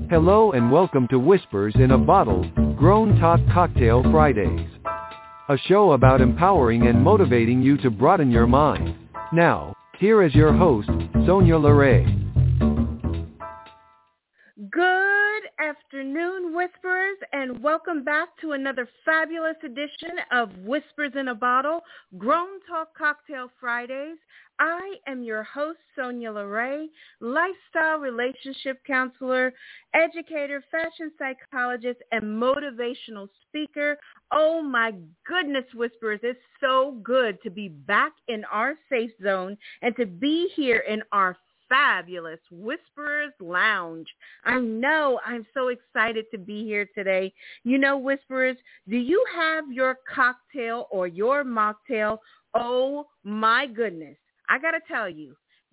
Hello and welcome to Whispers in a Bottle, Grown Talk Cocktail Fridays. A show about empowering and motivating you to broaden your mind. Now, here is your host, Sonia LeRae. Good afternoon, Whisperers, and welcome back to another fabulous edition of Whispers in a Bottle, Grown Talk Cocktail Fridays. I am your host, Sonia LeRae, lifestyle relationship counselor, educator, fashion psychologist, and motivational speaker. Oh my goodness, Whisperers, it's so good to be back in our safe zone and to be here in our fabulous Whisperers Lounge. I know I'm so excited to be here today. You know, Whisperers, do you have your cocktail or your mocktail? Oh my goodness. I got to tell you,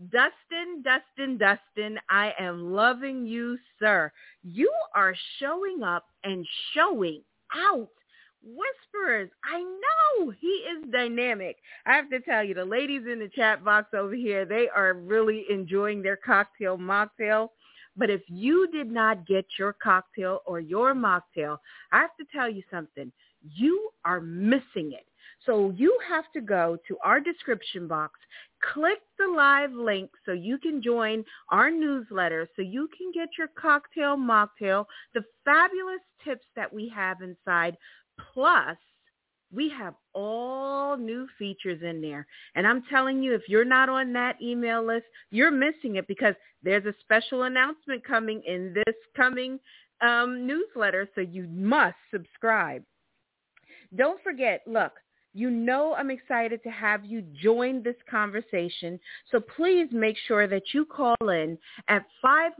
Dustin, I am loving you, sir. You are showing up and showing out. Whisperers, I know he is dynamic. I have to tell you, the ladies in the chat box over here, they are really enjoying their cocktail mocktail. But if you did not get your cocktail or your mocktail, I have to tell you something. You are missing it. So you have to go to our description box, click the live link so you can join our newsletter, so you can get your cocktail, mocktail, the fabulous tips that we have inside. Plus, we have all new features in there. And I'm telling you, if you're not on that email list, you're missing it because there's a special announcement coming in this coming newsletter, so you must subscribe. Don't forget, look, you know I'm excited to have you join this conversation, so please make sure that you call in at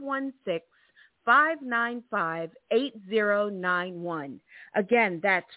516-595-8091. Again, that's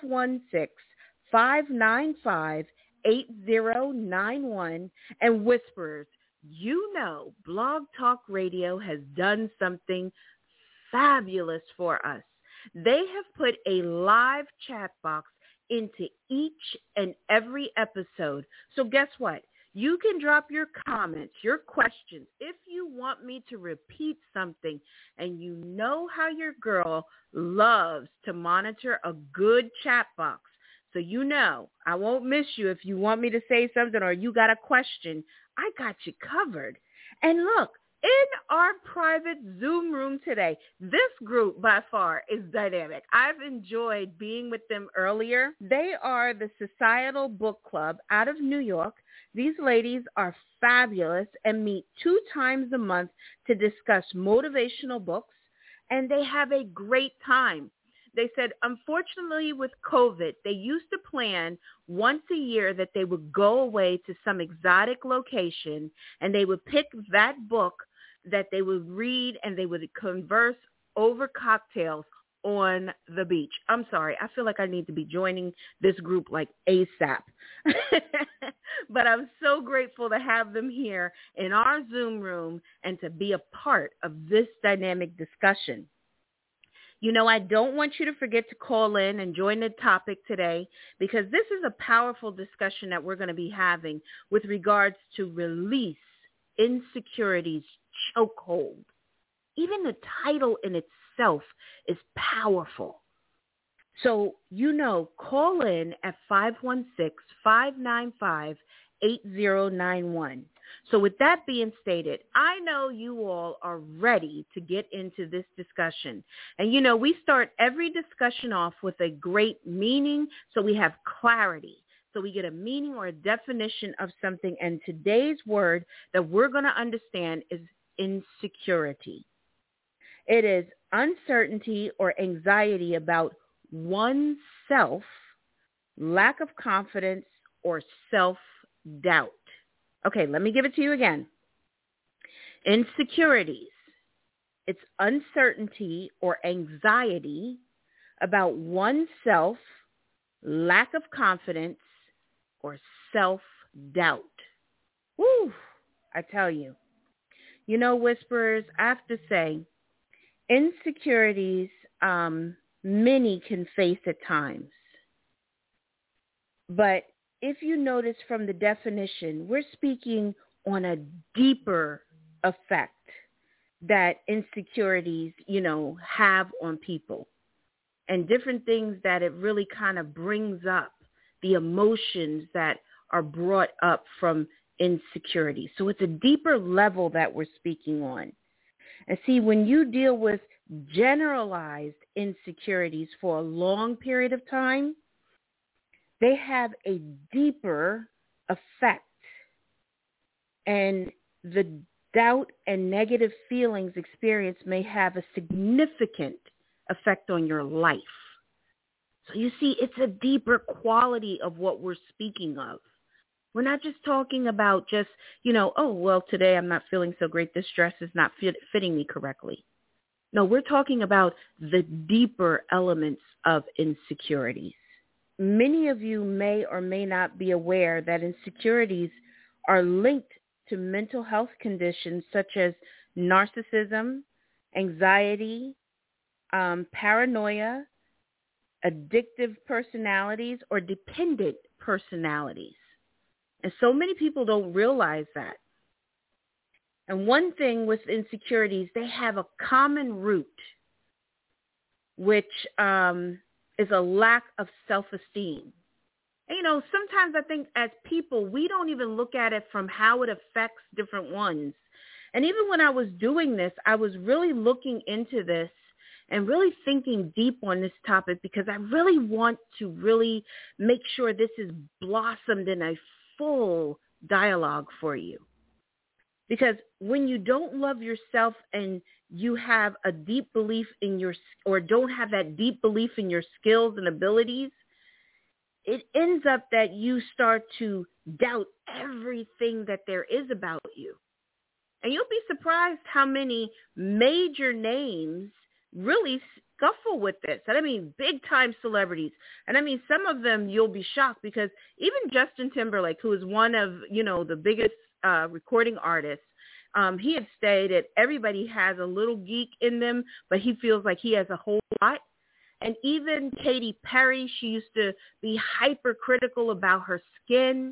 516-595-8091. And Whisperers, you know Blog Talk Radio has done something fabulous for us. They have put a live chat box into each and every episode. So guess what? You can drop your comments, your questions. If you want me to repeat something, and you know how your girl loves to monitor a good chat box. So you know I won't miss you if you want me to say something or you got a question. I got you covered. And look, in our private Zoom room today, this group by far is dynamic. I've enjoyed being with them earlier. They are the Societal Book Club out of New York. These ladies are fabulous and meet 2 times a month to discuss motivational books, and they have a great time. They said, unfortunately, with COVID, they used to plan once a year that they would go away to some exotic location, and they would pick that book that they would read, and they would converse over cocktails on the beach. I'm sorry. I feel like I need to be joining this group like ASAP. But I'm so grateful to have them here in our Zoom room and to be a part of this dynamic discussion. You know, I don't want you to forget to call in and join the topic today, because this is a powerful discussion that we're going to be having with regards to release insecurities chokehold. Even the title in itself is powerful. So, you know, call in at 516-595-8091. So with that being stated, I know you all are ready to get into this discussion. And, you know, we start every discussion off with a great meaning, so we have clarity. So we get a meaning or a definition of something. And today's word that we're going to understand is insecurity. It is uncertainty or anxiety about oneself, lack of confidence, or self-doubt. Okay, let me give it to you again. Insecurities. It's uncertainty or anxiety about oneself, lack of confidence, or self-doubt. Woo, I tell you. You know, Whisperers, I have to say, insecurities, many can face at times. But if you notice from the definition, we're speaking on a deeper effect. that insecurities, have on people, and different things that it really kind of brings up, the emotions that are brought up from insecurity. So it's a deeper level that we're speaking on. And see, when you deal with generalized insecurities for a long period of time, they have a deeper effect. And the doubt and negative feelings experienced may have a significant effect on your life. So you see, it's a deeper quality of what we're speaking of. We're not just talking about just, oh, well, today I'm not feeling so great. This dress is not fitting me correctly. No, we're talking about the deeper elements of insecurities. Many of you may or may not be aware that insecurities are linked to mental health conditions such as narcissism, anxiety, paranoia, addictive personalities, or dependent personalities. And so many people don't realize that. And one thing with insecurities, they have a common root, which is a lack of self-esteem. And, sometimes I think as people, we don't even look at it from how it affects different ones. And even when I was doing this, I was really looking into this and really thinking deep on this topic, because I really want to really make sure this is blossomed in a full dialogue for you. Because when you don't love yourself and you have a deep belief in or don't have that deep belief in your skills and abilities, it ends up that you start to doubt everything that there is about you. And you'll be surprised how many major names really scuffle with this. And I mean, big time celebrities. And I mean, some of them you'll be shocked, because even Justin Timberlake, who is one of, the biggest recording artists, he had stated everybody has a little geek in them, but he feels like he has a whole lot. And even Katy Perry, she used to be hypercritical about her skin.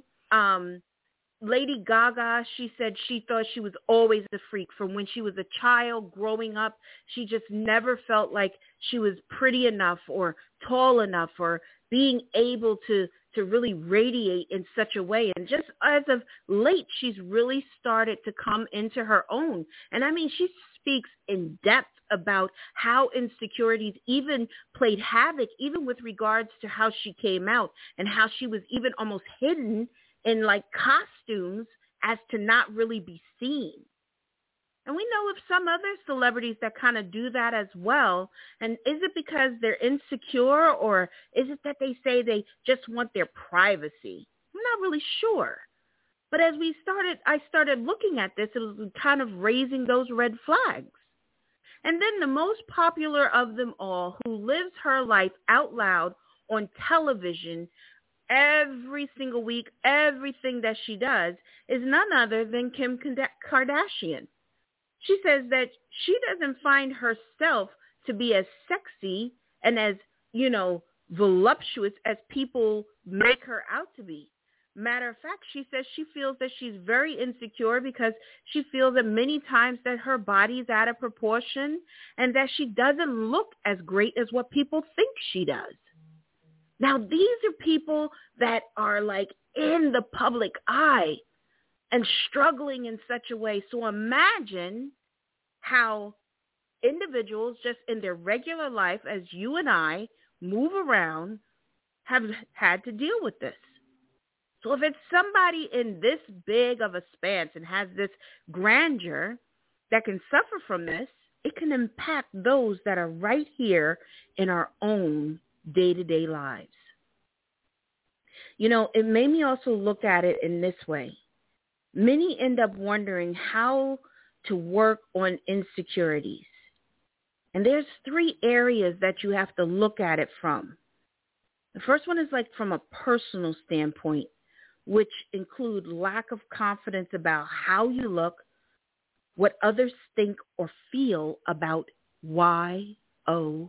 Lady Gaga, she said she thought she was always a freak. From when she was a child growing up, she just never felt like she was pretty enough or tall enough or being able to really radiate in such a way. And just as of late, she's really started to come into her own. And I mean, she speaks in depth about how insecurities even played havoc, even with regards to how she came out and how she was even almost hidden in like costumes as to not really be seen. And we know of some other celebrities that kind of do that as well. And is it because they're insecure, or is it that they say they just want their privacy? I'm not really sure. But as I started looking at this, it was kind of raising those red flags. And then the most popular of them all, who lives her life out loud on television every single week, everything that she does, is none other than Kim Kardashian. She says that she doesn't find herself to be as sexy and as, voluptuous as people make her out to be. Matter of fact, she says she feels that she's very insecure because she feels that many times that her body is out of proportion and that she doesn't look as great as what people think she does. Now, these are people that are like in the public eye and struggling in such a way. So imagine how individuals just in their regular life, as you and I move around, have had to deal with this. So if it's somebody in this big of a span and has this grandeur that can suffer from this, it can impact those that are right here in our own day-to-day lives. It made me also look at it in this way. Many end up wondering how to work on insecurities. And there's 3 areas that you have to look at it from. The first one is like from a personal standpoint, which include lack of confidence about how you look, what others think or feel about YOU.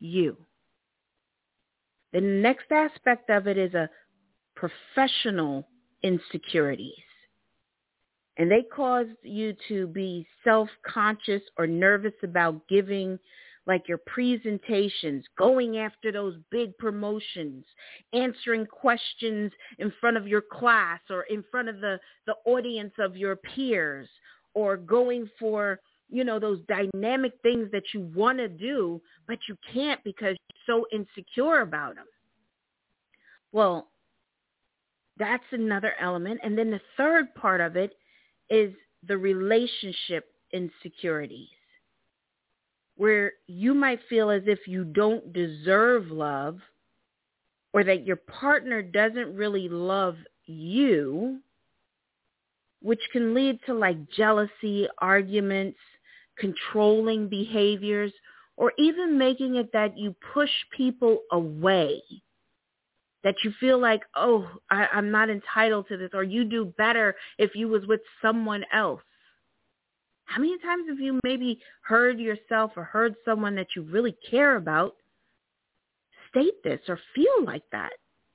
The next aspect of it is a professional insecurities. and they cause you to be self-conscious or nervous about giving like your presentations, going after those big promotions, answering questions in front of your class or in front of the audience of your peers, or going for, those dynamic things that you want to do, but you can't because you're so insecure about them. Well, that's another element. And then the third part of it is the relationship insecurities, where you might feel as if you don't deserve love, or that your partner doesn't really love you, which can lead to like jealousy, arguments, controlling behaviors, or even making it that you push people away, that you feel like, oh, I'm not entitled to this, or you do better if you was with someone else. How many times have you maybe heard yourself or heard someone that you really care about state this or feel like that?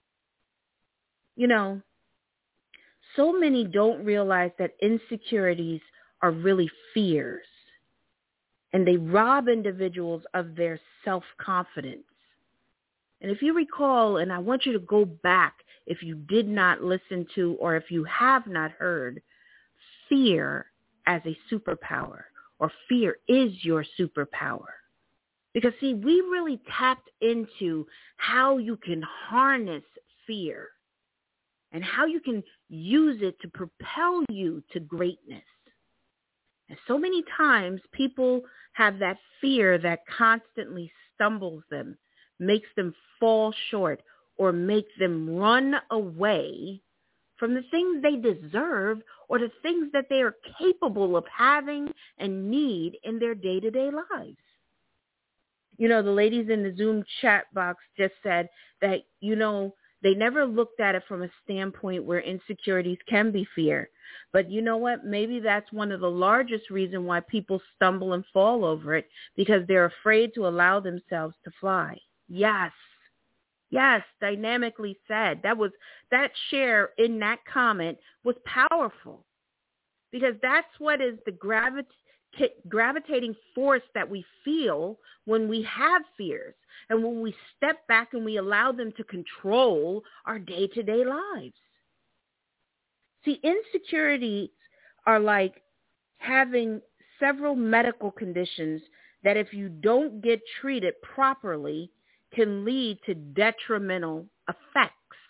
So many don't realize that insecurities are really fears, and they rob individuals of their self-confidence. And if you recall, and I want you to go back if you did not listen to or if you have not heard, fear as a superpower, or fear is your superpower. Because see, we really tapped into how you can harness fear and how you can use it to propel you to greatness. And so many times people have that fear that constantly stumbles them, makes them fall short, or make them run away from the things they deserve or the things that they are capable of having and need in their day-to-day lives. The ladies in the Zoom chat box just said that, they never looked at it from a standpoint where insecurities can be fear. But you know what? Maybe that's one of the largest reasons why people stumble and fall over it, because they're afraid to allow themselves to fly. Yes, dynamically said. That share in that comment was powerful, because that's what is the gravitating force that we feel when we have fears and when we step back and we allow them to control our day-to-day lives. See, insecurities are like having several medical conditions that if you don't get treated properly can lead to detrimental effects.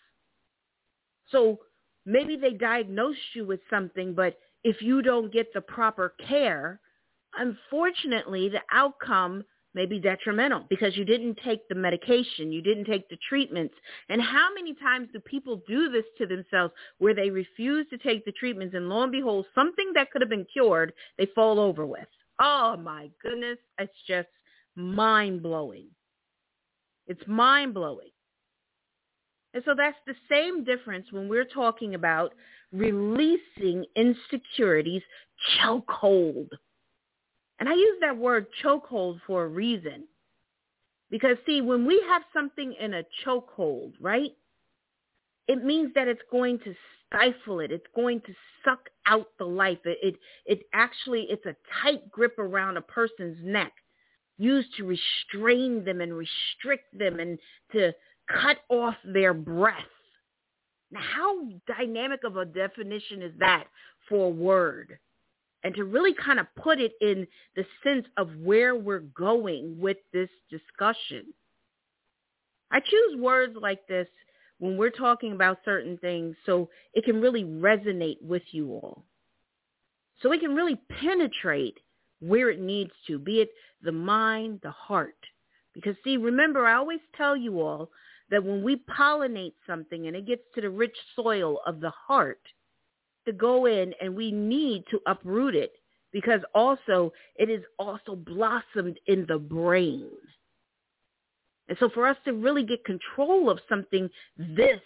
So maybe they diagnosed you with something, but if you don't get the proper care, unfortunately, the outcome may be detrimental because you didn't take the medication, you didn't take the treatments. And how many times do people do this to themselves where they refuse to take the treatments, and lo and behold, something that could have been cured, they fall over with? Oh, my goodness. It's just mind-blowing. It's mind-blowing. And so that's the same difference when we're talking about releasing insecurities, chokehold. And I use that word chokehold for a reason. Because, see, when we have something in a chokehold, right, it means that it's going to stifle it. It's going to suck out the life. It's a tight grip around a person's neck, used to restrain them and restrict them and to cut off their breath. Now, how dynamic of a definition is that for a word? And to really kind of put it in the sense of where we're going with this discussion. I choose words like this when we're talking about certain things so it can really resonate with you all. So it can really penetrate where it needs to, be it the mind, the heart. Because, see, remember, I always tell you all that when we pollinate something and it gets to the rich soil of the heart, to go in and we need to uproot it, because also it is also blossomed in the brain. And so for us to really get control of something this,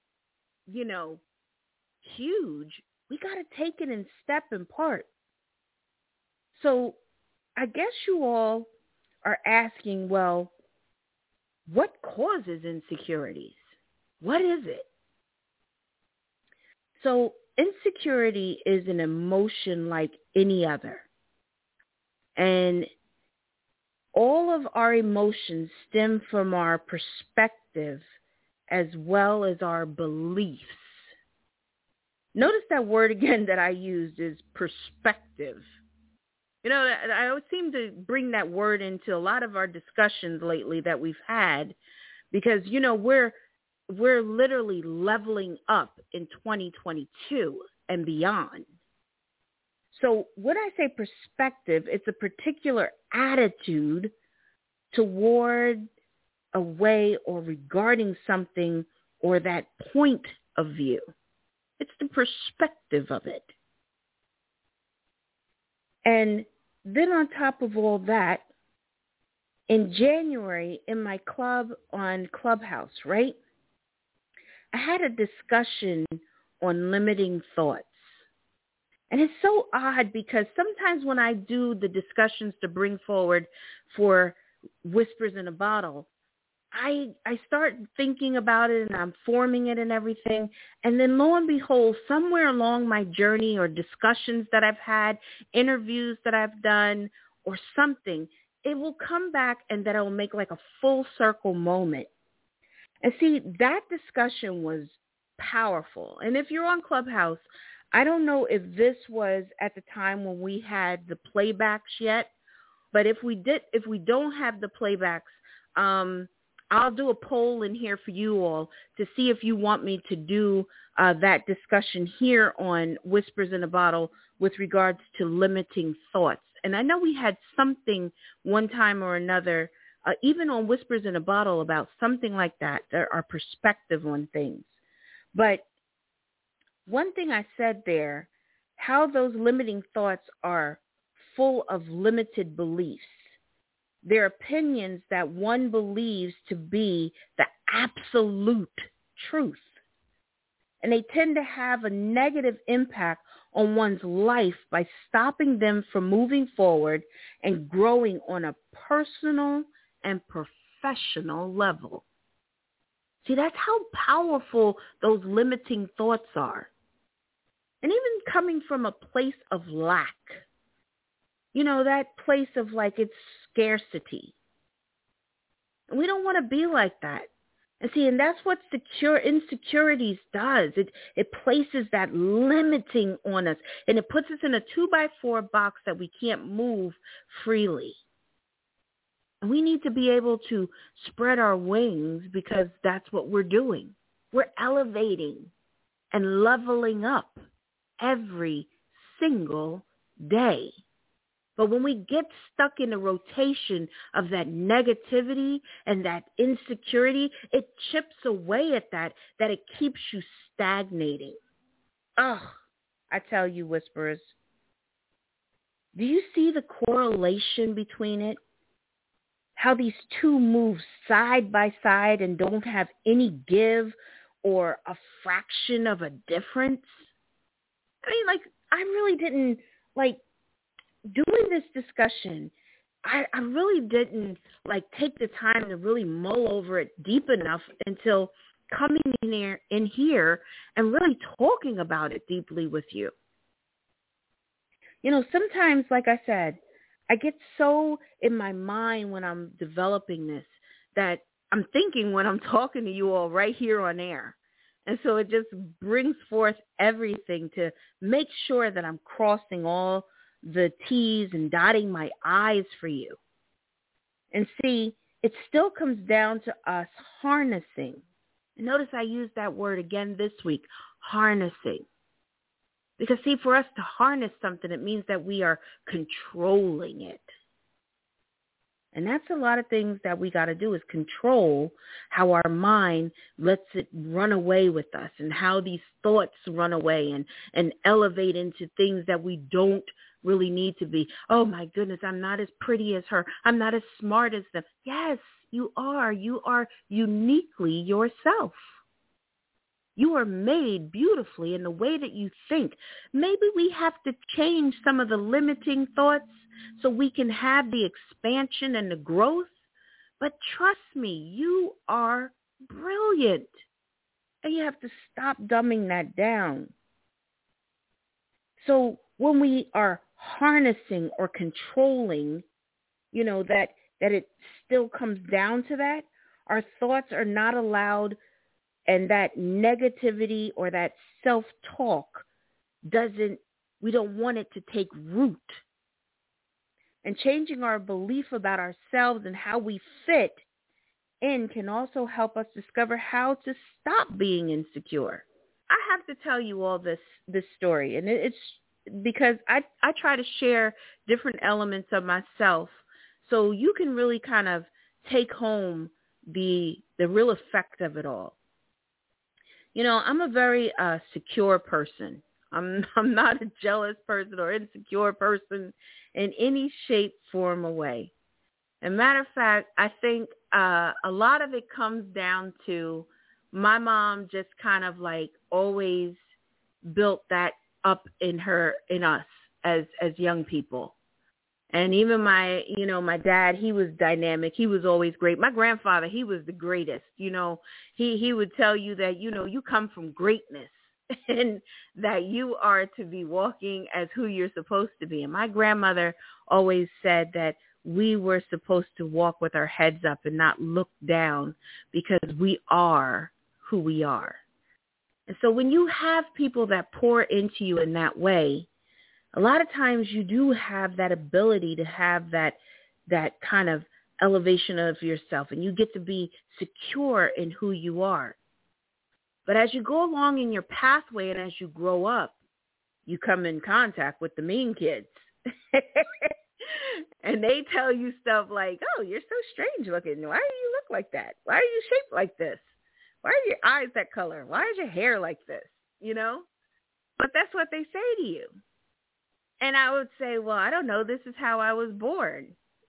huge, we got to take it in step and part. So I guess you all are asking, well, what causes insecurities? What is it? So insecurity is an emotion like any other. And all of our emotions stem from our perspective as well as our beliefs. Notice that word again that I used is perspective. You know, I always seem to bring that word into a lot of our discussions lately that we've had because, you know, we're literally leveling up in 2022 and beyond. So when I say perspective, it's a particular attitude toward a way or regarding something or that point of view. It's the perspective of it. And then on top of all that, in January in my club on Clubhouse, right, I had a discussion on limiting thoughts. And it's so odd because sometimes when I do the discussions to bring forward for Whispers in a Bottle, I start thinking about it and I'm forming it and everything. And then lo and behold, somewhere along my journey or discussions that I've had, interviews that I've done or something, it will come back and that it will make like a full circle moment. And see, that discussion was powerful. And if you're on Clubhouse, I don't know if this was at the time when we had the playbacks yet, but if we don't have the playbacks, I'll do a poll in here for you all to see if you want me to do that discussion here on Whispers in a Bottle with regards to limiting thoughts. And I know we had something one time or another, even on Whispers in a Bottle about something like that, our perspective on things. But one thing I said there, how those limiting thoughts are full of limited beliefs. They're opinions that one believes to be the absolute truth. And they tend to have a negative impact on one's life by stopping them from moving forward and growing on a personal and professional level. See, that's how powerful those limiting thoughts are. And even coming from a place of lack, you know, that place of like it's scarcity. And we don't want to be like that. And see, and that's what insecurities does. It places that limiting on us, and it puts us in a 2x4 box that we can't move freely. And we need to be able to spread our wings because that's what we're doing. We're elevating and leveling up every single day. But when we get stuck in a rotation of that negativity and that insecurity, it chips away at that it keeps you stagnating. Ugh, I tell you, Whisperers, do you see the correlation between it? How these two move side by side and don't have any give or a fraction of a difference? I mean, like, I really didn't, like, doing this discussion, I really didn't, like, take the time to really mull over it deep enough until coming in here and really talking about it deeply with you. You know, sometimes, like I said, I get so in my mind when I'm developing this that I'm thinking when I'm talking to you all right here on air. And so it just brings forth everything to make sure that I'm crossing all the T's and dotting my I's for you. And see, it still comes down to us harnessing. And notice I used that word again this week, harnessing. Because see, for us to harness something, it means that we are controlling it. And that's a lot of things that we got to do is control how our mind lets it run away with us and how these thoughts run away and elevate into things that we don't really need to be. Oh, my goodness, I'm not as pretty as her. I'm not as smart as them. Yes, you are. You are uniquely yourself. You are made beautifully in the way that you think. Maybe we have to change some of the limiting thoughts so we can have the expansion and the growth. But trust me, you are brilliant. And you have to stop dumbing that down. So when we are harnessing or controlling, that it still comes down to that, our thoughts are not allowed, and that negativity or that self-talk we don't want it to take root. And changing our belief about ourselves and how we fit in can also help us discover how to stop being insecure. I have to tell you all this story, and it's because I try to share different elements of myself so you can really kind of take home the real effect of it all. I'm a very secure person. I'm not a jealous person or insecure person in any shape, form, or way. As a matter of fact, I think a lot of it comes down to my mom just kind of like always built that up in us as young people. And even my dad, he was dynamic. He was always great. My grandfather, he was the greatest. He would tell you that, you come from greatness and that you are to be walking as who you're supposed to be. And my grandmother always said that we were supposed to walk with our heads up and not look down because we are who we are. And so when you have people that pour into you in that way, a lot of times you do have that ability to have that kind of elevation of yourself, and you get to be secure in who you are. But as you go along in your pathway and as you grow up, you come in contact with the mean kids. And they tell you stuff like, oh, you're so strange looking. Why do you look like that? Why are you shaped like this? Why are your eyes that color? Why is your hair like this? But that's what they say to you. And I would say, well, I don't know. This is how I was born.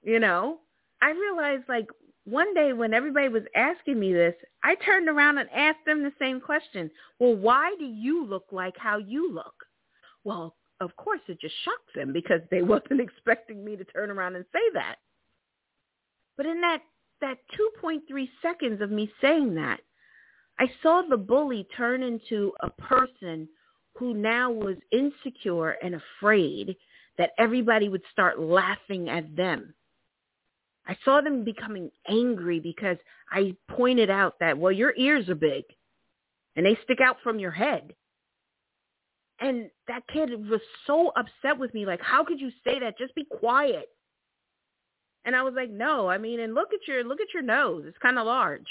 I realized like one day when everybody was asking me this, I turned around and asked them the same question. Well, why do you look like how you look? Well, of course, it just shocked them because they wasn't expecting me to turn around and say that. But in that 2.3 seconds of me saying that, I saw the bully turn into a person who now was insecure and afraid that everybody would start laughing at them. I saw them becoming angry because I pointed out that, well, your ears are big and they stick out from your head. And that kid was so upset with me, like, how could you say that? Just be quiet. And I was like, no, and look at your nose. It's kind of large.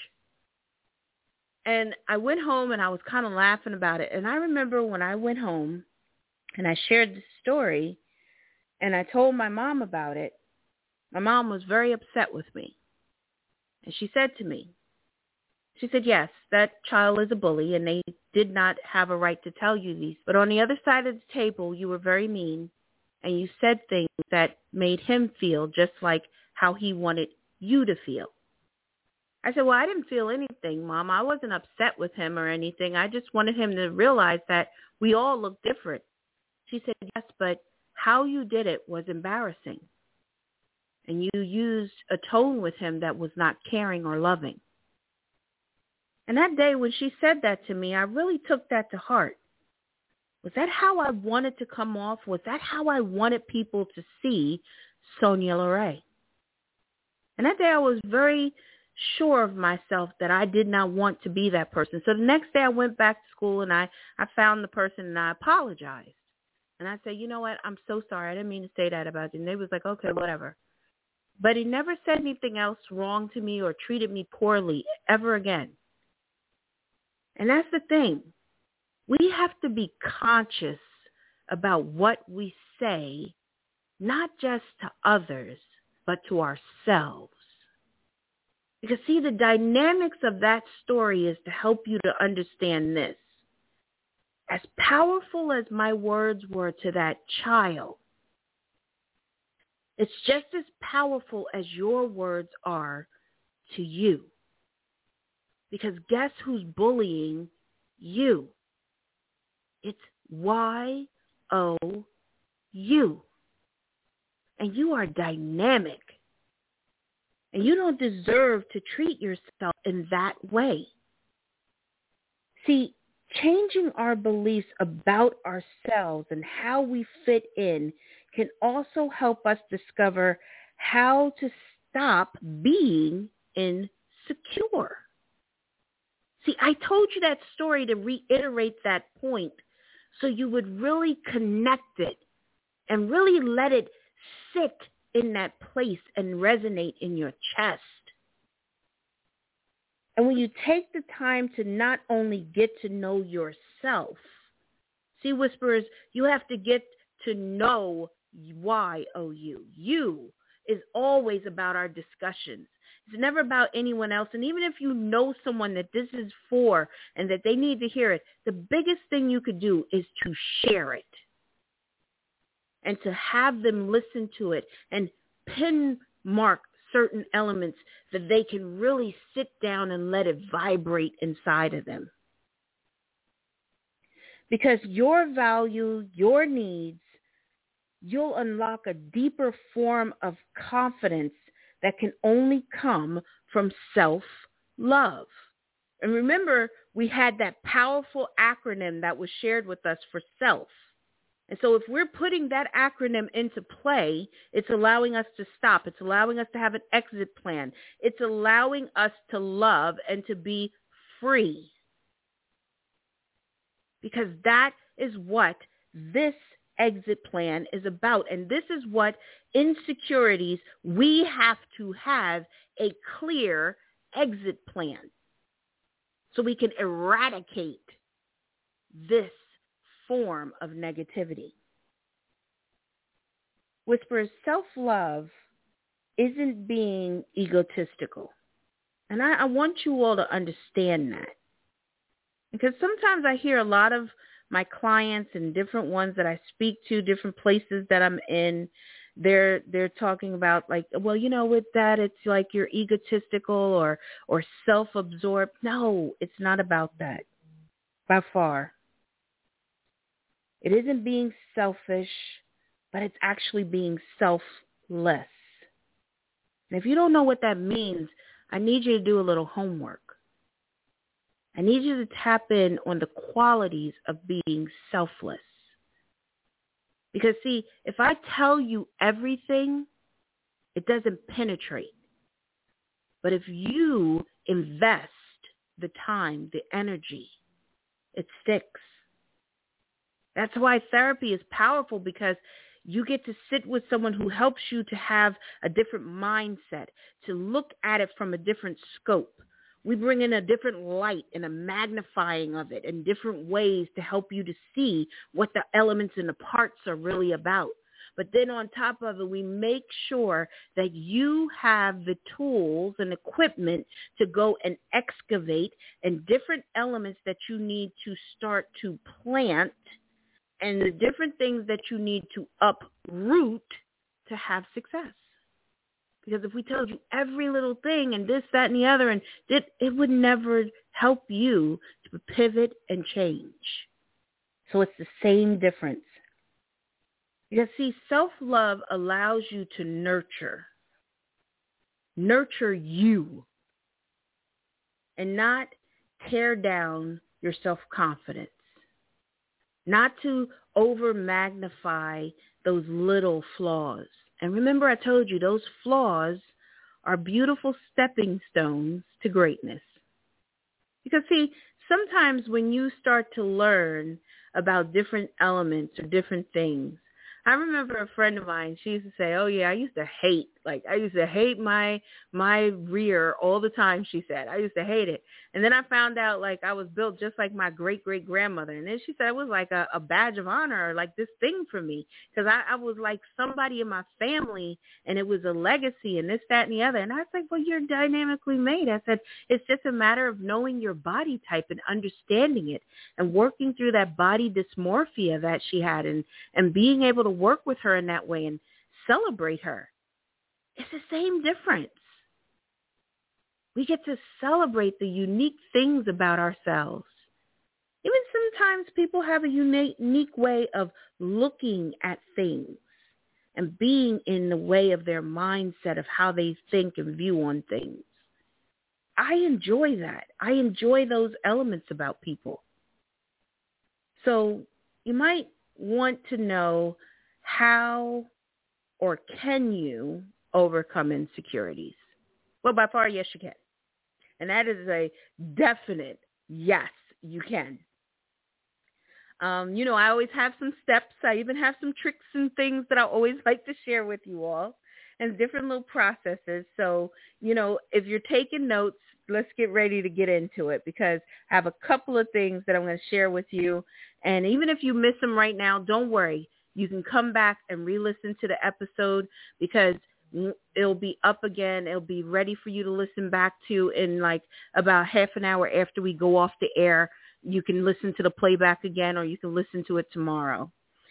And I went home and I was kind of laughing about it. And I remember when I went home and I shared the story and I told my mom about it, my mom was very upset with me. And she said to me, she said, yes, that child is a bully and they did not have a right to tell you these. But on the other side of the table, you were very mean and you said things that made him feel just like how he wanted you to feel. I said, well, I didn't feel anything, Mom. I wasn't upset with him or anything. I just wanted him to realize that we all look different. She said, yes, but how you did it was embarrassing. And you used a tone with him that was not caring or loving. And that day when she said that to me, I really took that to heart. Was that how I wanted to come off? Was that how I wanted people to see Sonia LeRae? And that day I was very sure of myself that I did not want to be that person. So the next day I went back to school and I found the person and I apologized. And I said, you know what? I'm so sorry. I didn't mean to say that about you. And they was like, okay, whatever. But he never said anything else wrong to me or treated me poorly ever again. And that's the thing. We have to be conscious about what we say, not just to others, but to ourselves. Because see, the dynamics of that story is to help you to understand this. As powerful as my words were to that child, it's just as powerful as your words are to you. Because guess who's bullying you? It's YOU. And you are dynamic. And you don't deserve to treat yourself in that way. See, changing our beliefs about ourselves and how we fit in can also help us discover how to stop being insecure. See, I told you that story to reiterate that point so you would really connect it and really let it sit in that place and resonate in your chest. And when you take the time to not only get to know yourself, see, Whisperers, you have to get to know Y-O-U. You is always about our discussions. It's never about anyone else. And even if you know someone that this is for and that they need to hear it, the biggest thing you could do is to share it and to have them listen to it and pin mark certain elements that they can really sit down and let it vibrate inside of them. Because your value, your needs, you'll unlock a deeper form of confidence that can only come from self-love. And remember, we had that powerful acronym that was shared with us for self. And so if we're putting that acronym into play, it's allowing us to stop. It's allowing us to have an exit plan. It's allowing us to love and to be free. Because that is what this exit plan is about. And this is what insecurities, we have to have a clear exit plan so we can eradicate this form of negativity. Whisperers, self-love isn't being egotistical. And I want you all to understand that. Because sometimes I hear a lot of my clients and different ones that I speak to, different places that I'm in, they're talking about like, well, you know, with that, it's like you're egotistical or self-absorbed. No, it's not about that. By far. It isn't being selfish, but it's actually being selfless. And if you don't know what that means, I need you to do a little homework. I need you to tap in on the qualities of being selfless. Because, see, if I tell you everything, it doesn't penetrate. But if you invest the time, the energy, it sticks. That's why therapy is powerful, because you get to sit with someone who helps you to have a different mindset, to look at it from a different scope. We bring in a different light and a magnifying of it in different ways to help you to see what the elements and the parts are really about. But then on top of it, we make sure that you have the tools and equipment to go and excavate and different elements that you need to start to plant and the different things that you need to uproot to have success. Because if we told you every little thing and this, that, and the other, and it would never help you to pivot and change. So it's the same difference. Because, see, self-love allows you to nurture you, and not tear down your self-confidence. Not to over-magnify those little flaws. And remember, I told you those flaws are beautiful stepping stones to greatness. Because, see, sometimes when you start to learn about different elements or different things, I remember a friend of mine, she used to say, oh, yeah, I used to hate my rear all the time, she said. I used to hate it. And then I found out, like, I was built just like my great-great-grandmother. And then she said it was like a badge of honor, like this thing for me, because I was like somebody in my family, and it was a legacy and this, that, and the other. And I was like, well, you're dynamically made. I said, it's just a matter of knowing your body type and understanding it and working through that body dysmorphia that she had and being able to work with her in that way and celebrate her. It's the same difference. We get to celebrate the unique things about ourselves. Even sometimes people have a unique way of looking at things and being in the way of their mindset of how they think and view on things. I enjoy that. I enjoy those elements about people. So you might want to know how or can you overcome insecurities? Well, by far, yes, you can. And that is a definite yes, you can. I always have some steps. I even have some tricks and things that I always like to share with you all and different little processes. So, if you're taking notes, let's get ready to get into it because I have a couple of things that I'm going to share with you. And even if you miss them right now, don't worry. You can come back and re-listen to the episode because it'll be up again. It'll be ready for you to listen back to in like about half an hour after we go off the air. You can listen to the playback again or you can listen to it tomorrow.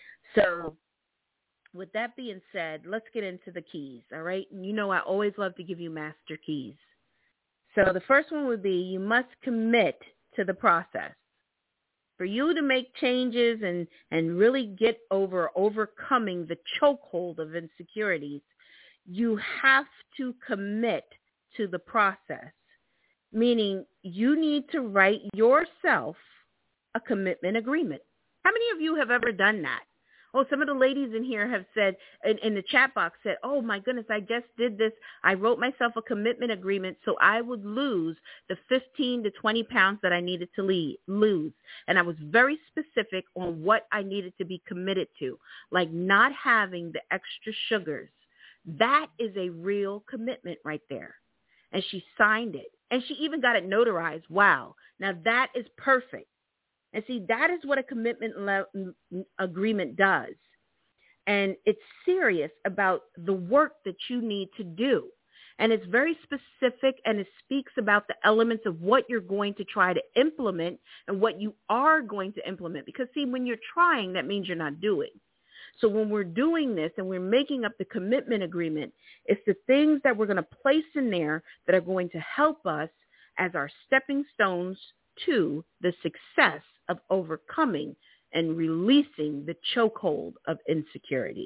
So with that being said, let's get into the keys, all right? I always love to give you master keys. So the first one would be you must commit to the process. For you to make changes and really get overcoming the chokehold of insecurities, you have to commit to the process, meaning you need to write yourself a commitment agreement. How many of you have ever done that? Oh, some of the ladies in here have said, in the chat box said, oh my goodness, I just did this. I wrote myself a commitment agreement so I would lose the 15 to 20 pounds that I needed to lose. And I was very specific on what I needed to be committed to, like not having the extra sugars. That is a real commitment right there. And she signed it. And she even got it notarized. Wow. Now that is perfect. And see, that is what a commitment agreement does. And it's serious about the work that you need to do. And it's very specific and it speaks about the elements of what you're going to try to implement and what you are going to implement. Because see, when you're trying, that means you're not doing. So when we're doing this and we're making up the commitment agreement, it's the things that we're going to place in there that are going to help us as our stepping stones to the success of overcoming and releasing the chokehold of insecurities.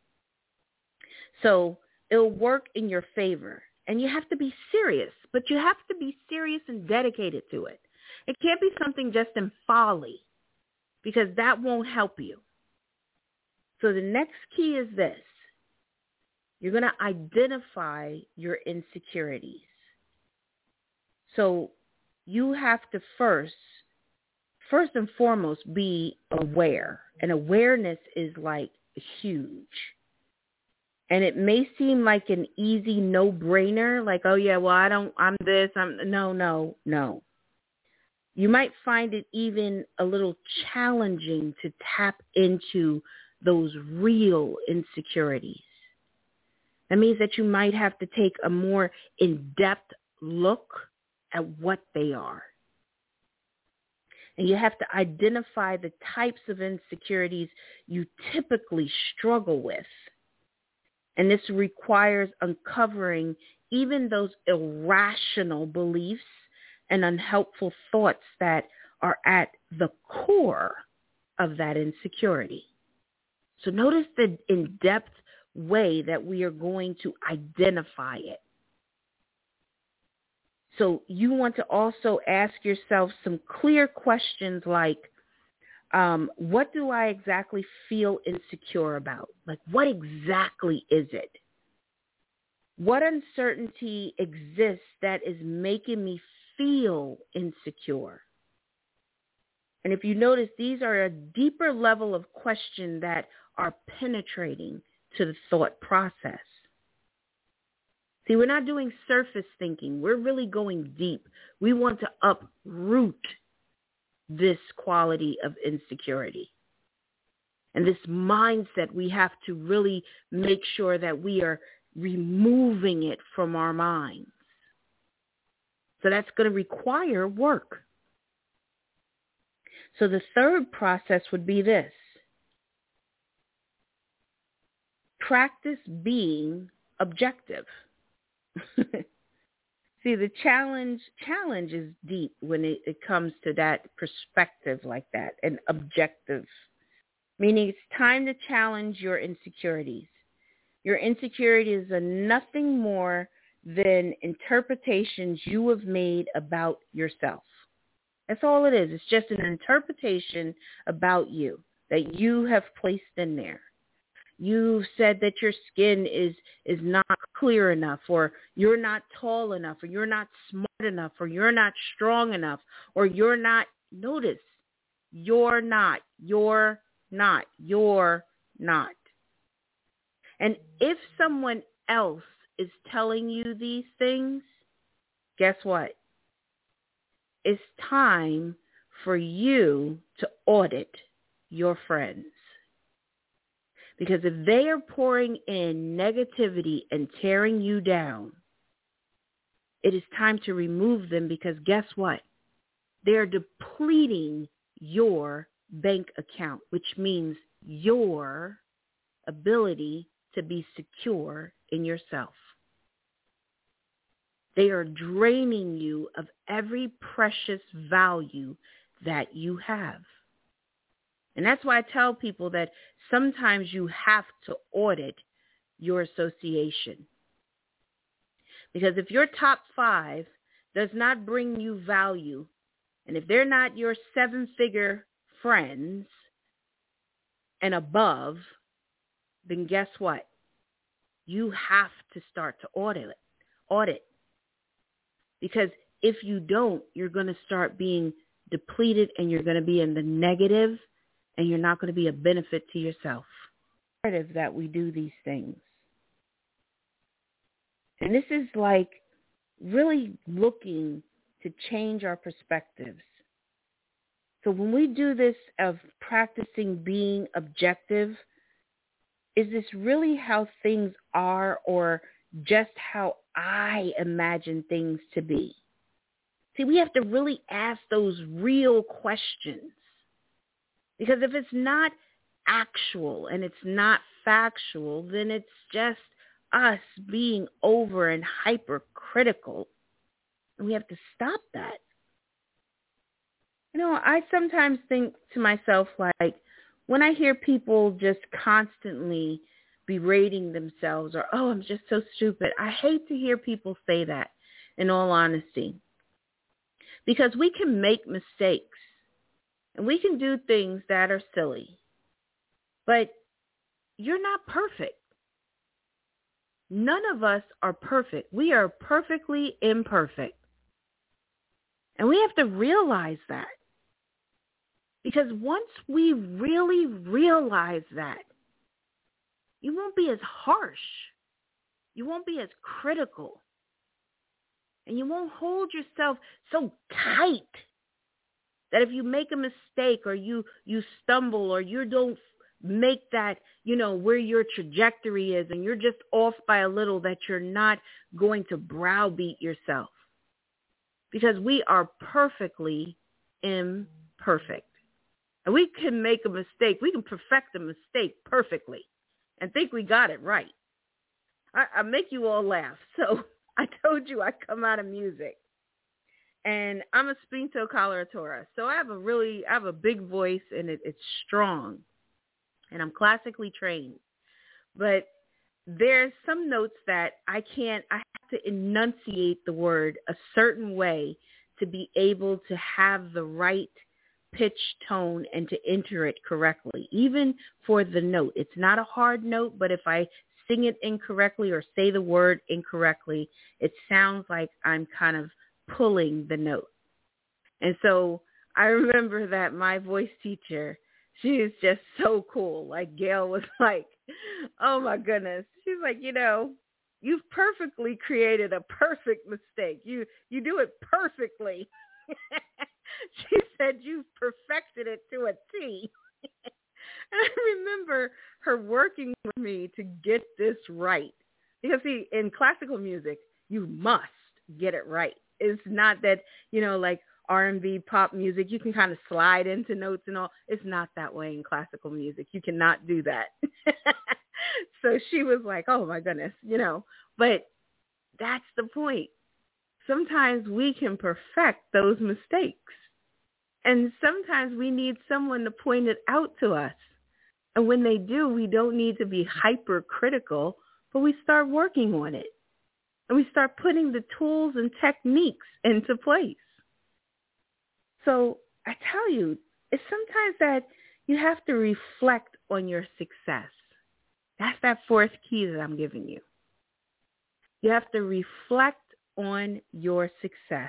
So it'll work in your favor. And you have to be serious, but you have to be serious and dedicated to it. It can't be something just in folly because that won't help you. So the next key is this. You're going to identify your insecurities. So you have to first and foremost, be aware. And awareness is like huge. And it may seem like an easy no-brainer, like, oh yeah, well, no. You might find it even a little challenging to tap into those real insecurities. That means that you might have to take a more in-depth look at what they are. And you have to identify the types of insecurities you typically struggle with. And this requires uncovering even those irrational beliefs and unhelpful thoughts that are at the core of that insecurity. So notice the in-depth way that we are going to identify it. So you want to also ask yourself some clear questions like, what do I exactly feel insecure about? Like, what exactly is it? What uncertainty exists that is making me feel insecure? And if you notice, these are a deeper level of question that are penetrating to the thought process. See, we're not doing surface thinking. We're really going deep. We want to uproot this quality of insecurity. And this mindset, we have to really make sure that we are removing it from our minds. So that's going to require work. So the third process would be this. Practice being objective. See, the challenge is deep when it comes to that perspective like that, and objective, meaning it's time to challenge your insecurities. Your insecurities are nothing more than interpretations you have made about yourself. That's all it is. It's just an interpretation about you that you have placed in there. You said that your skin is not clear enough, or you're not tall enough, or you're not smart enough, or you're not strong enough, or you're not, notice, you're not. And if someone else is telling you these things, guess what? It's time for you to audit your friends. Because if they are pouring in negativity and tearing you down, it is time to remove them, because guess what? They're depleting your bank account, which means your ability to be secure in yourself. They are draining you of every precious value that you have. And that's why I tell people that sometimes you have to audit your association. Because if your top 5 does not bring you value, and if they're not your 7-figure friends and above, then guess what? You have to start to audit. Because if you don't, you're going to start being depleted, and you're going to be in the negative, and you're not going to be a benefit to yourself. It's that we do these things. And this is like really looking to change our perspectives. So when we do this of practicing being objective, is this really how things are, or just how I imagine things to be? See, we have to really ask those real questions. Because if it's not actual and it's not factual, then it's just us being over and hypercritical. And we have to stop that. You know, I sometimes think to myself, like, when I hear people just constantly berating themselves, or, oh, I'm just so stupid, I hate to hear people say that, in all honesty. Because we can make mistakes. And we can do things that are silly. But you're not perfect. None of us are perfect. We are perfectly imperfect. And we have to realize that. Because once we really realize that, you won't be as harsh. You won't be as critical. And you won't hold yourself so tight that if you make a mistake, or you stumble, or you don't make that, where your trajectory is, and you're just off by a little, that you're not going to browbeat yourself. Because we are perfectly imperfect. And we can make a mistake. We can perfect a mistake perfectly and think we got it right. I make you all laugh. So I told you I come out of music. And I'm a spinto coloratura, so I have a big voice, and it's strong, and I'm classically trained. But there's some notes that I have to enunciate the word a certain way to be able to have the right pitch, tone, and to enter it correctly, even for the note. It's not a hard note, but if I sing it incorrectly or say the word incorrectly, it sounds like I'm kind of pulling the note. And so I remember that my voice teacher, she is just so cool. Like, Gail was like, oh my goodness. She's like, you've perfectly created a perfect mistake. You do it perfectly. She said you've perfected it to a T. And I remember her working with me to get this right. Because see, in classical music, you must get it right. It's not that, like R&B pop music, you can kind of slide into notes and all. It's not that way in classical music. You cannot do that. So she was like, oh my goodness, but that's the point. Sometimes we can perfect those mistakes. And sometimes we need someone to point it out to us. And when they do, we don't need to be hypercritical, but we start working on it. And we start putting the tools and techniques into place. So I tell you, it's sometimes that you have to reflect on your success. That's that fourth key that I'm giving you. You have to reflect on your success.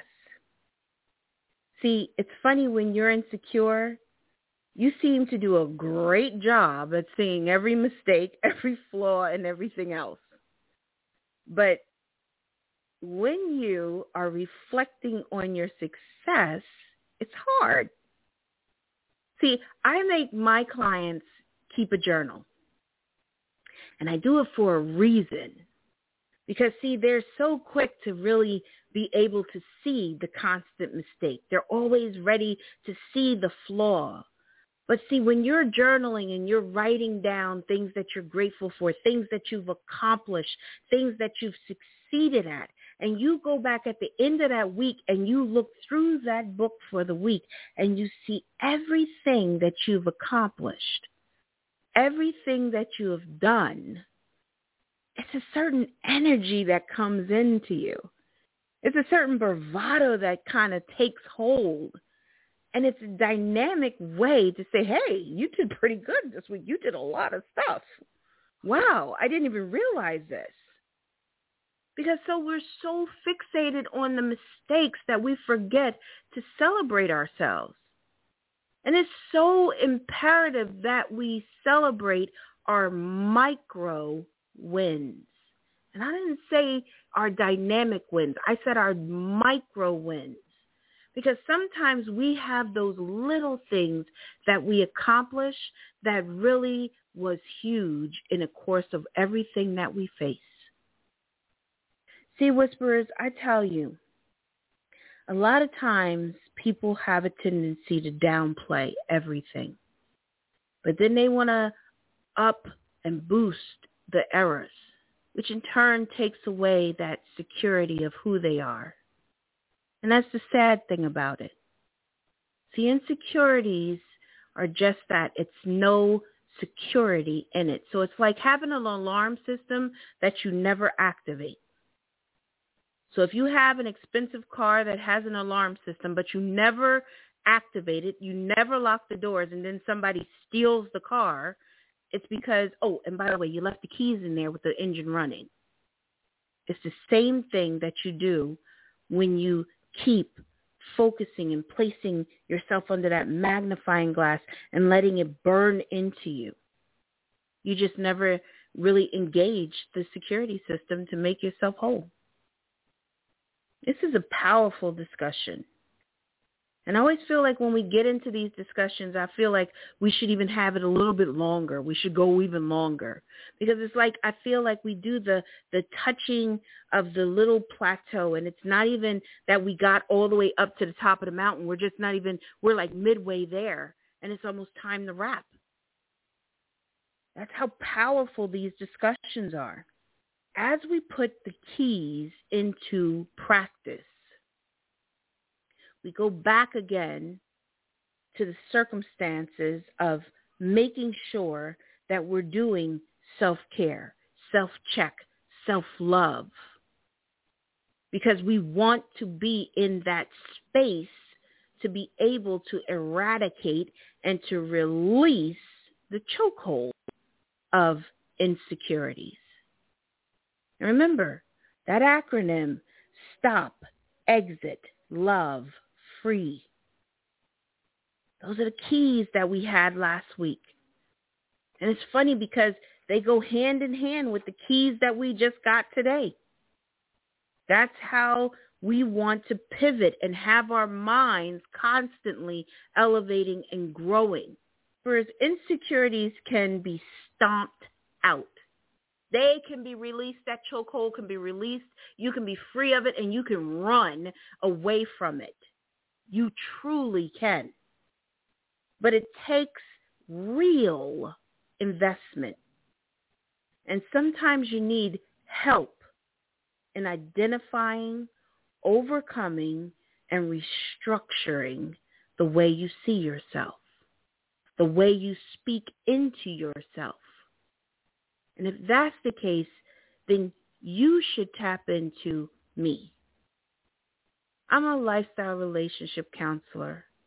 See, it's funny when you're insecure, you seem to do a great job at seeing every mistake, every flaw, and everything else. But when you are reflecting on your success, it's hard. See, I make my clients keep a journal. And I do it for a reason. Because, see, they're so quick to really be able to see the constant mistake. They're always ready to see the flaw. But see, when you're journaling and you're writing down things that you're grateful for, things that you've accomplished, things that you've succeeded at, and you go back at the end of that week and you look through that book for the week and you see everything that you've accomplished, everything that you have done, it's a certain energy that comes into you. It's a certain bravado that kind of takes hold. And it's a dynamic way to say, hey, you did pretty good this week. You did a lot of stuff. Wow, I didn't even realize this. Because we're so fixated on the mistakes that we forget to celebrate ourselves. And it's so imperative that we celebrate our micro wins. And I didn't say our dynamic wins. I said our micro wins. Because sometimes we have those little things that we accomplish that really was huge in the course of everything that we face. See, Whisperers, I tell you, a lot of times people have a tendency to downplay everything. But then they want to up and boost the errors, which in turn takes away that security of who they are. And that's the sad thing about it. See, insecurities are just that. It's no security in it. So it's like having an alarm system that you never activate. So if you have an expensive car that has an alarm system, but you never activate it, you never lock the doors, and then somebody steals the car, it's because, oh, and by the way, you left the keys in there with the engine running. It's the same thing that you do when you keep focusing and placing yourself under that magnifying glass and letting it burn into you. You just never really engage the security system to make yourself whole. This is a powerful discussion. And I always feel like when we get into these discussions, I feel like we should even have it a little bit longer. We should go even longer. Because it's like I feel like we do the touching of the little plateau, and it's not even that we got all the way up to the top of the mountain. We're like midway there, and it's almost time to wrap. That's how powerful these discussions are. As we put the keys into practice, we go back again to the circumstances of making sure that we're doing self-care, self-check, self-love. Because we want to be in that space to be able to eradicate and to release the chokehold of insecurities. And remember, that acronym, STOP, EXIT, LOVE, FREE. Those are the keys that we had last week. And it's funny because they go hand in hand with the keys that we just got today. That's how we want to pivot and have our minds constantly elevating and growing. Whereas insecurities can be stomped out. They can be released. That chokehold can be released. You can be free of it, and you can run away from it. You truly can. But it takes real investment. And sometimes you need help in identifying, overcoming, and restructuring the way you see yourself, the way you speak into yourself. And if that's the case, then you should tap into me. I'm a lifestyle relationship counselor,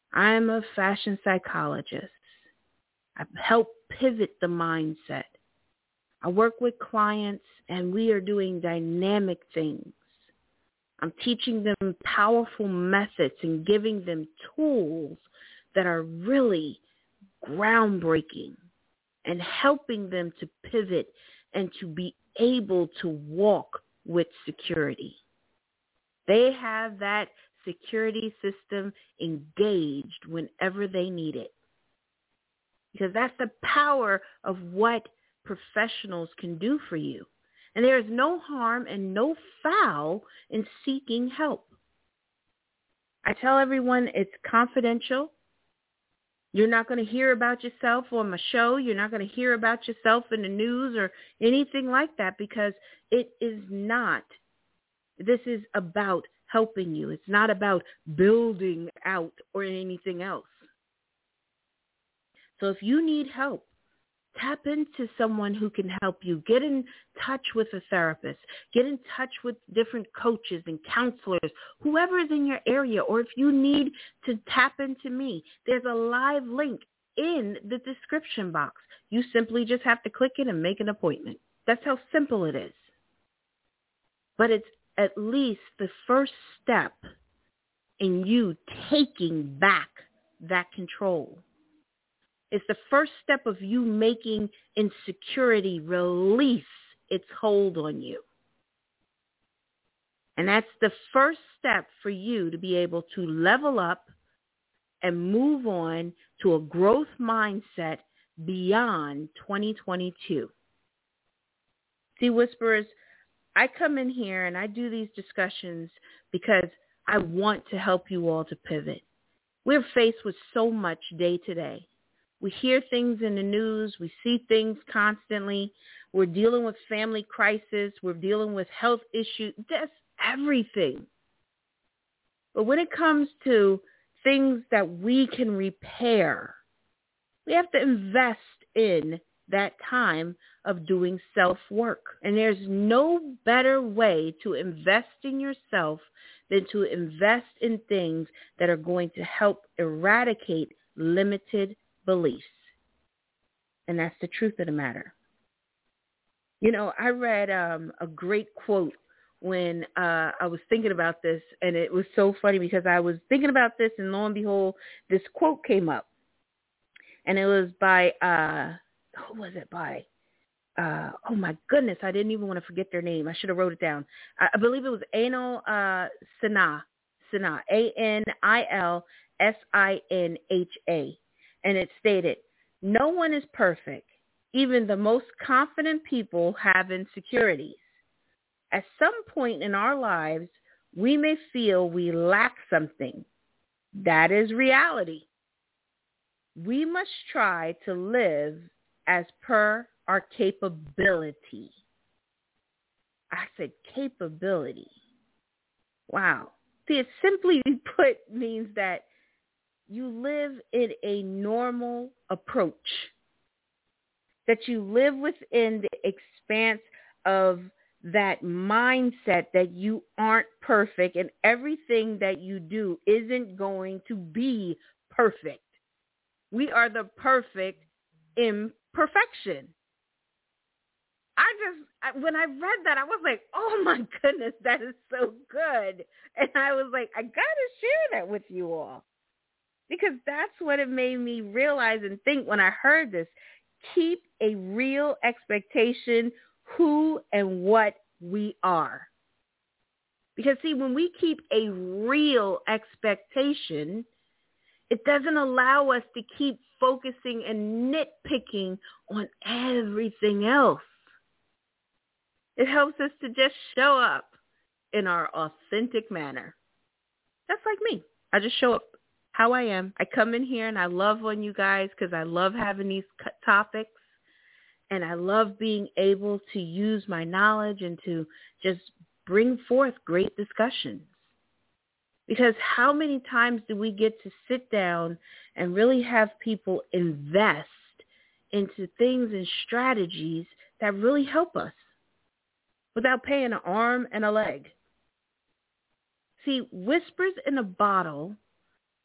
I'm a fashion psychologist. I help pivot the mindset. I work with clients and we are doing dynamic things. I'm teaching them powerful methods and giving them tools that are really groundbreaking and helping them to pivot and to be able to walk with security. They have that security system engaged whenever they need it. Because that's the power of what professionals can do for you. And there is no harm and no foul in seeking help. I tell everyone it's confidential. You're not going to hear about yourself on my show. You're not going to hear about yourself in the news or anything like that because it is not. This is about helping you. It's not about building out or anything else. So if you need help, tap into someone who can help you. Get in touch with a therapist. Get in touch with different coaches and counselors, whoever is in your area. Or if you need to tap into me, there's a live link in the description box. You simply just have to click it and make an appointment. That's how simple it is. But it's at least the first step in you taking back that control. It's the first step of you making insecurity release its hold on you. And that's the first step for you to be able to level up and move on to a growth mindset beyond 2022. See, Whisperers, I come in here and I do these discussions because I want to help you all to pivot. We're faced with so much day to day. We hear things in the news. We see things constantly. We're dealing with family crisis. We're dealing with health issues. That's everything. But when it comes to things that we can repair, we have to invest in that time of doing self-work. And there's no better way to invest in yourself than to invest in things that are going to help eradicate limited beliefs. And that's the truth of the matter. You know, I read a great quote when I was thinking about this, and it was so funny because I was thinking about this, and lo and behold, this quote came up. And it was by, who was it by? Oh, my goodness, I didn't even want to forget their name. I should have wrote it down. I believe it was Anil Sinha, Anilshinha. And it stated, no one is perfect. Even the most confident people have insecurities. At some point in our lives, we may feel we lack something. That is reality. We must try to live as per our capability. I said capability. Wow. See, it simply put means that you live in a normal approach, that you live within the expanse of that mindset that you aren't perfect and everything that you do isn't going to be perfect. We are the perfect imperfection. When I read that, I was like, oh my goodness, that is so good. And I was like, I got to share that with you all. Because that's what it made me realize and think when I heard this. Keep a real expectation who and what we are. Because, see, when we keep a real expectation, it doesn't allow us to keep focusing and nitpicking on everything else. It helps us to just show up in our authentic manner. That's like me. I just show up how I am. I come in here and I love on you guys because I love having these topics and I love being able to use my knowledge and to just bring forth great discussions. Because how many times do we get to sit down and really have people invest into things and strategies that really help us without paying an arm and a leg? See, Whispers in a Bottle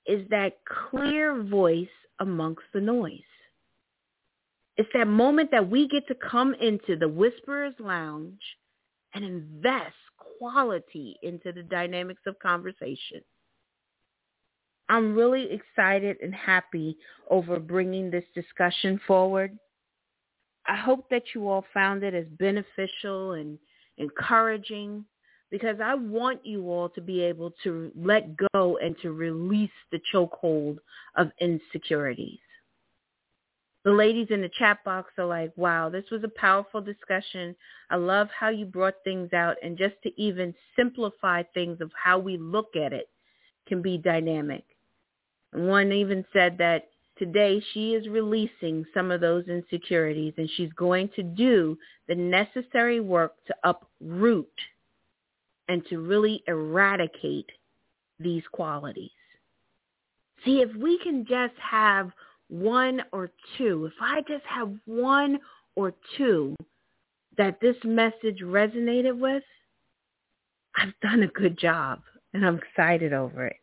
is that clear voice amongst the noise. It's that moment that we get to come into the Whisperers Lounge and invest quality into the dynamics of conversation. I'm really excited and happy over bringing this discussion forward. I hope that you all found it as beneficial and encouraging, because I want you all to be able to let go and to release the chokehold of insecurities. The ladies in the chat box are like, wow, this was a powerful discussion. I love how you brought things out, and just to even simplify things of how we look at it can be dynamic. One even said that today she is releasing some of those insecurities, and she's going to do the necessary work to uproot and to really eradicate these qualities. See, if we can just have one or two, if I just have one or two that this message resonated with, I've done a good job, and I'm excited over it.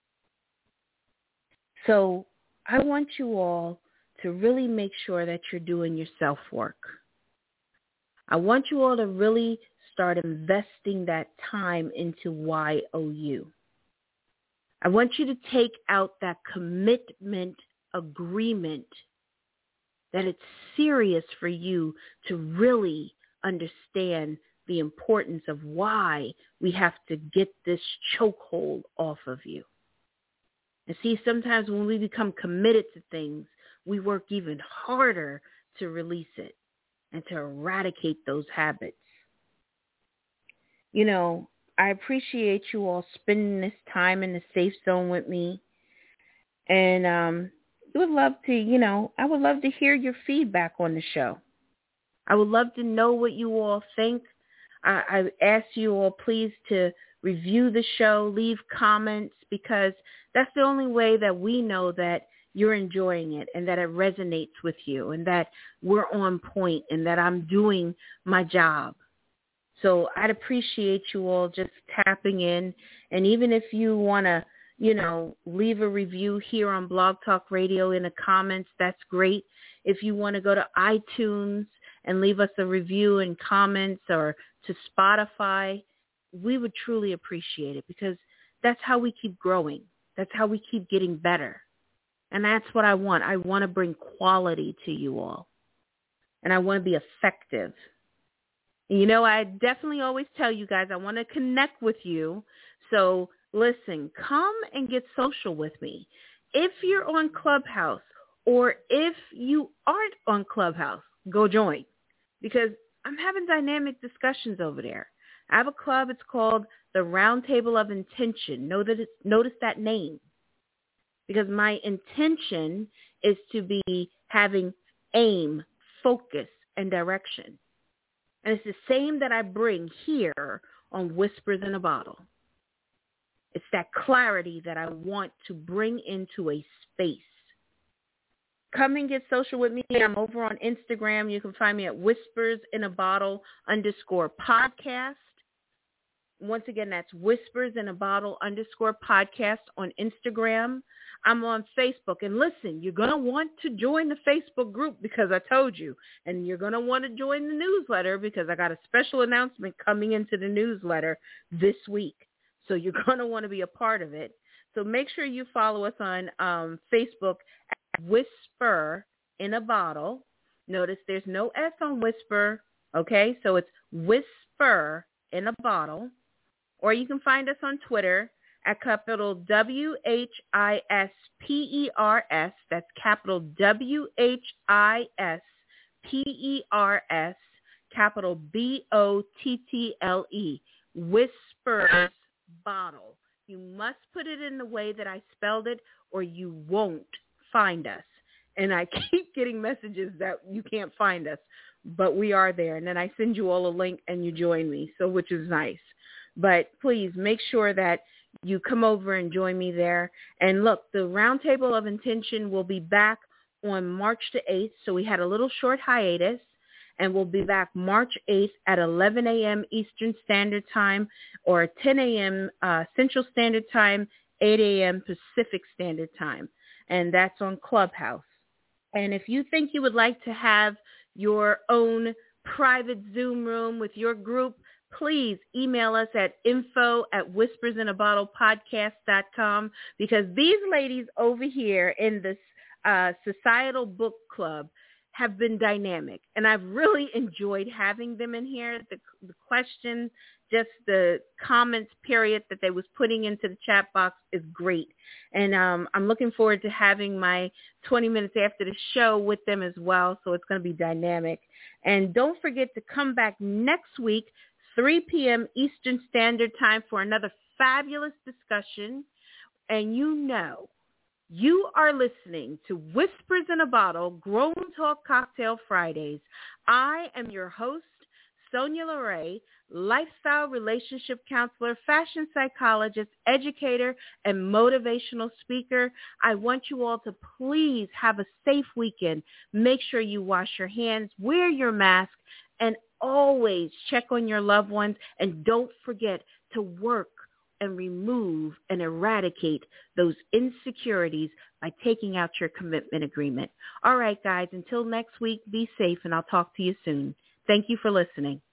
So I want you all to really make sure that you're doing your self-work. I want you all to really start investing that time into YOU. I want you to take out that commitment agreement that it's serious for you to really understand the importance of why we have to get this chokehold off of you. And see, sometimes when we become committed to things, we work even harder to release it and to eradicate those habits. You know, I appreciate you all spending this time in the safe zone with me. And I would love to hear your feedback on the show. I would love to know what you all think. I ask you all please to review the show, leave comments, because that's the only way that we know that you're enjoying it and that it resonates with you and that we're on point and that I'm doing my job. So I'd appreciate you all just tapping in. And even if you want to, leave a review here on Blog Talk Radio in the comments, that's great. If you want to go to iTunes and leave us a review and comments, or to Spotify, we would truly appreciate it, because that's how we keep growing. That's how we keep getting better. And that's what I want. I want to bring quality to you all. And I want to be effective. I definitely always tell you guys I want to connect with you. So listen, come and get social with me. If you're on Clubhouse, or if you aren't on Clubhouse, go join, because I'm having dynamic discussions over there. I have a club. It's called the Roundtable of Intention. Notice that name, because my intention is to be having aim, focus, and direction. And it's the same that I bring here on Whispers in a Bottle. It's that clarity that I want to bring into a space. Come and get social with me. I'm over on Instagram. You can find me at whispersinabottle_podcast. Once again, that's whispersinabottle_podcast on Instagram. I'm on Facebook. And listen, you're going to want to join the Facebook group, because I told you. And you're going to want to join the newsletter, because I got a special announcement coming into the newsletter this week. So you're going to want to be a part of it. So make sure you follow us on Facebook at Whisper in a Bottle. Notice there's no S on Whisper, okay? So it's Whisper in a Bottle. Or you can find us on Twitter at capital WHISPERS. That's capital WHISPERS, capital BOTTLE. Whispers Bottle. You must put it in the way that I spelled it, or you won't find us. And I keep getting messages that you can't find us, but we are there. And then I send you all a link and you join me, so which is nice. But please make sure that you come over and join me there. And look, the Roundtable of Intention will be back on March the 8th. So we had a little short hiatus, and we'll be back March 8th at 11 a.m. Eastern Standard Time, or 10 a.m. Central Standard Time, 8 a.m. Pacific Standard Time, and that's on Clubhouse. And if you think you would like to have your own private Zoom room with your group, please email us at info@whispersinabottlepodcast.com, because these ladies over here in this Societal Book Club have been dynamic, and I've really enjoyed having them in here. The questions, just the comments period that they was putting into the chat box is great. And I'm looking forward to having my 20 minutes after the show with them as well, so it's going to be dynamic. And don't forget to come back next week, 3 p.m. Eastern Standard Time, for another fabulous discussion. And you are listening to Whispers in a Bottle, Grown Talk Cocktail Fridays. I am your host, Sonia LeRae, lifestyle relationship counselor, fashion psychologist, educator, and motivational speaker. I want you all to please have a safe weekend. Make sure you wash your hands, wear your mask, and always check on your loved ones. And don't forget to work and remove and eradicate those insecurities by taking out your commitment agreement. All right, guys, until next week, be safe, and I'll talk to you soon. Thank you for listening.